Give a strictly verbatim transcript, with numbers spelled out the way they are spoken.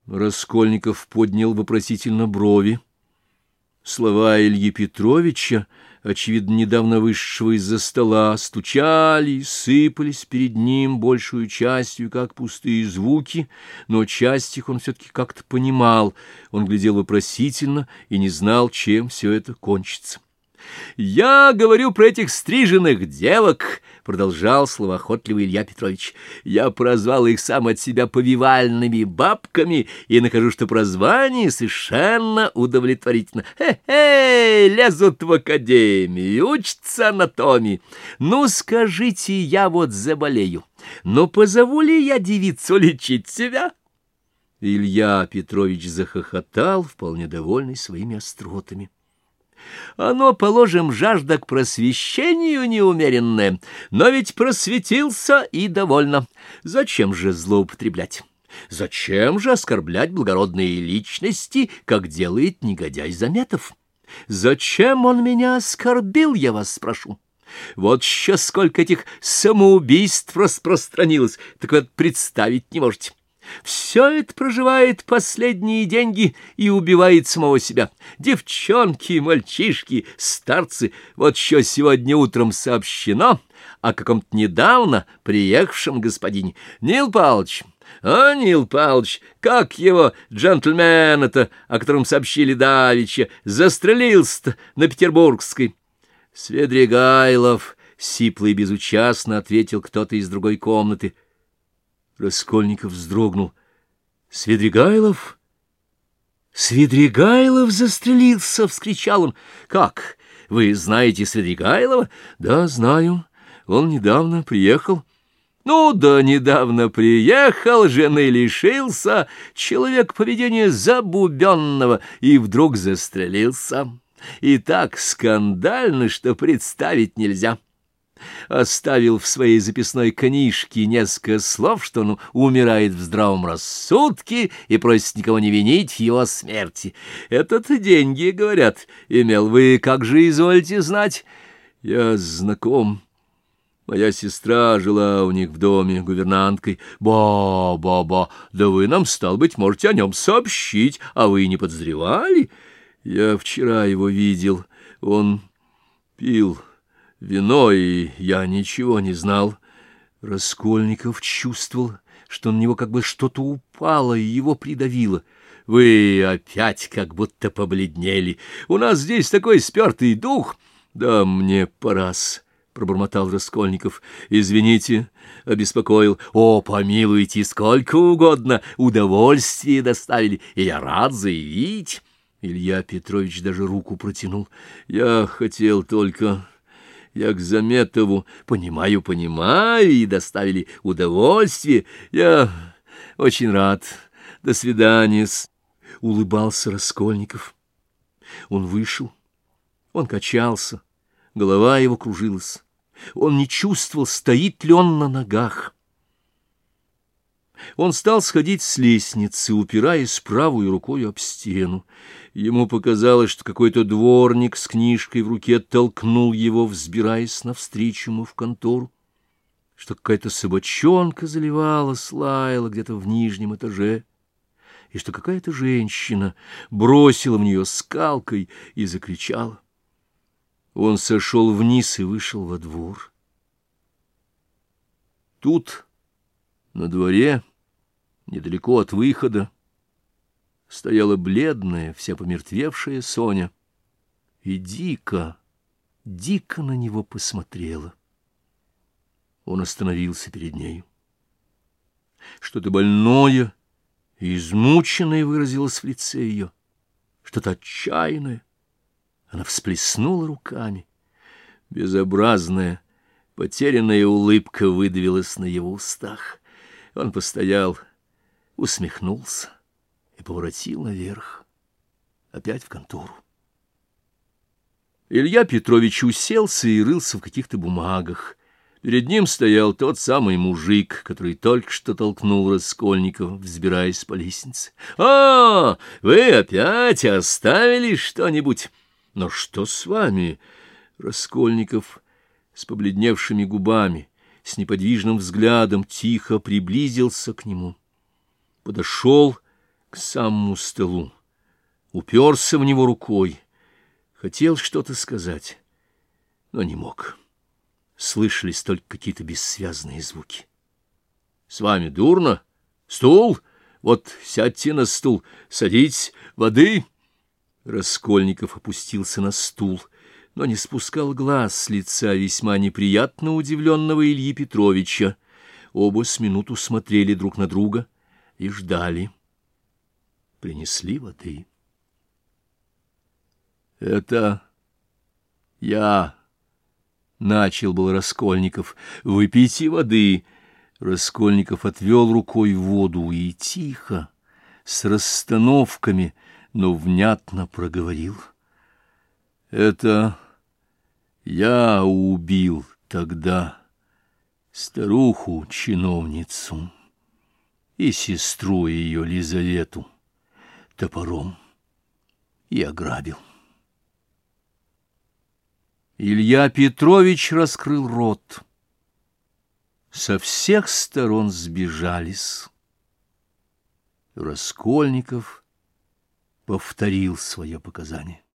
Раскольников поднял вопросительно брови. Слова Ильи Петровича, очевидно, недавно вышедшего из-за стола, стучали и сыпались перед ним большую частью, как пустые звуки, но часть их он все-таки как-то понимал. Он глядел вопросительно и не знал, чем все это кончится. «Я говорю про этих стриженных девок», — продолжал словоохотливый Илья Петрович. «Я прозвал их сам от себя повивальными бабками и нахожу, что прозвание совершенно удовлетворительно. Хе-хе, лезут в академию, учатся анатомии. Ну, скажите, я вот заболею, но позову ли я девицу лечить себя?» Илья Петрович захохотал, вполне довольный своими остротами. «Оно, положим, жажда к просвещению неумеренная, но ведь просветился и довольно. Зачем же злоупотреблять? Зачем же оскорблять благородные личности, как делает негодяй Заметов? Зачем он меня оскорбил, я вас спрошу? Вот еще сколько этих самоубийств распространилось, так вот представить не можете». Все это проживает последние деньги и убивает самого себя. Девчонки, мальчишки, старцы. Вот еще сегодня утром сообщено о каком-то недавно приехавшем господине. Нил Павлович, а, Нил Павлович, как его джентльмена-то, о котором сообщили давеча, застрелился-то на Петербургской? Свидригайлов, сипло и безучастно ответил кто-то из другой комнаты. Раскольников вздрогнул. «Свидригайлов? Свидригайлов застрелился!» — вскричал он. «Как? Вы знаете Свидригайлова?» «Да, знаю. Он недавно приехал». «Ну да, недавно приехал, жены лишился, человек поведения забубенного, и вдруг застрелился. И так скандально, что представить нельзя». Оставил в своей записной книжке несколько слов, что он умирает в здравом рассудке и просит никого не винить в его смерти. Этот деньги, говорят, имел. Вы как же изволите знать? Я знаком. Моя сестра жила у них в доме гувернанткой. Ба-ба-ба, да вы нам, стал быть, можете о нем сообщить, а вы не подозревали? Я вчера его видел. Он пил вино, и я ничего не знал. Раскольников чувствовал, что на него как бы что-то упало и его придавило. Вы опять как будто побледнели. У нас здесь такой спертый дух. Да мне пора-с, — пробормотал Раскольников. Извините, обеспокоил. О, помилуйте, сколько угодно. Удовольствие доставили, и я рад заявить. Илья Петрович даже руку протянул. Я хотел только... Я к Заметову, понимаю, понимаю, и доставили удовольствие. Я очень рад. До свидания-с. Улыбался Раскольников. Он вышел. Он качался. Голова его кружилась. Он не чувствовал, стоит ли он на ногах. Он стал сходить с лестницы, упираясь правой рукой об стену. Ему показалось, что какой-то дворник с книжкой в руке толкнул его, взбираясь навстречу ему в контору, что какая-то собачонка заливалась, лаяла где-то в нижнем этаже, и что какая-то женщина бросила в нее скалкой и закричала. Он сошел вниз и вышел во двор. Тут, на дворе, недалеко от выхода, стояла бледная, вся помертвевшая Соня, и дико, дико на него посмотрела. Он остановился перед нею. Что-то больное и измученное выразилось в лице ее, что-то отчаянное. Она всплеснула руками. Безобразная, потерянная улыбка выдавилась на его устах. Он постоял, усмехнулся и поворотил наверх, опять в контору. Илья Петрович уселся и рылся в каких-то бумагах. Перед ним стоял тот самый мужик, который только что толкнул Раскольникова, взбираясь по лестнице. — А, вы опять оставили что-нибудь? — Но что с вами? Раскольников с побледневшими губами, с неподвижным взглядом тихо приблизился к нему, подошел к самому столу, уперся в него рукой, хотел что-то сказать, но не мог. Слышались только какие-то бессвязные звуки. — С вами дурно? Стул? Вот сядьте на стул, садитесь, воды. Раскольников опустился на стул, но не спускал глаз с лица весьма неприятно удивленного Ильи Петровича. Оба с минуту смотрели друг на друга и ждали. Принесли воды. — Это я... — начал был Раскольников. — Выпейте воды. Раскольников отвел рукой воду и тихо, с расстановками, но внятно проговорил. — Это я убил тогда старуху-чиновницу и сестру ее Лизавету топором и ограбил. Илья Петрович раскрыл рот. Со всех сторон сбежались. Раскольников повторил свое показание.